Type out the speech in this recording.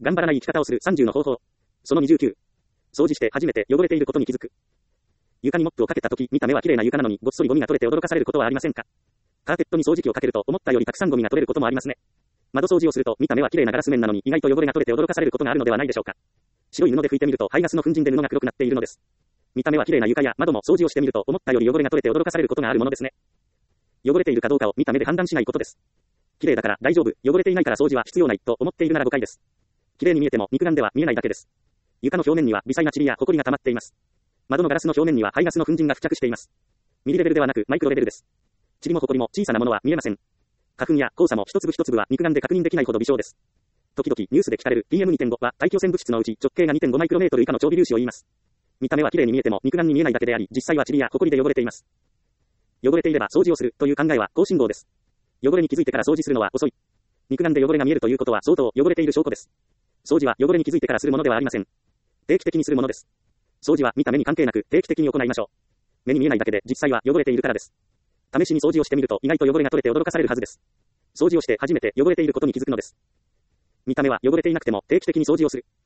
頑張らない生き方をする30の方法。その29。掃除して初めて汚れていることに気づく。床にモップをかけたとき、見た目は綺麗な床なのに、ごっそりゴミが取れて驚かされることはありませんか？カーペットに掃除機をかけると、思ったよりたくさんゴミが取れることもありますね。窓掃除をすると、見た目は綺麗なガラス面なのに、意外と汚れが取れて驚かされることがあるのではないでしょうか。白い布で拭いてみると、排ガスの粉塵で布が黒くなっているのです。見た目は綺麗な床や窓も掃除をしてみると、思ったより汚れが取れて驚かされることがあるものですね。汚れているかどうかを見た目で判断しないことです。綺麗だから大丈夫、汚れていないから掃除は必要ないと思っているなら誤解です。綺麗に見えても肉眼では見えないだけです。床の表面には微細な塵や埃が溜まっています。窓のガラスの表面には排ガスの粉塵が付着しています。ミリレベルではなくマイクロレベルです。塵も埃も小さなものは見えません。花粉や黄砂も一粒一粒は肉眼で確認できないほど微小です。時々ニュースで聞かれる PM2.5 は大気汚染物質のうち直径が 2.5 マイクロメートル以下の超微粒子を言います。見た目は綺麗に見えても肉眼に見えないだけであり、実際は塵や埃で汚れています。汚れていれば掃除をするという考えは好信号です。汚れに気づいてから掃除するのは遅い。肉眼で汚れが見えるということは相当汚れている証拠です。掃除は汚れに気づいてからするものではありません。定期的にするものです。掃除は見た目に関係なく定期的に行いましょう。目に見えないだけで実際は汚れているからです。試しに掃除をしてみると意外と汚れが取れて驚かされるはずです。掃除をして初めて汚れていることに気づくのです。見た目は汚れていなくても定期的に掃除をする。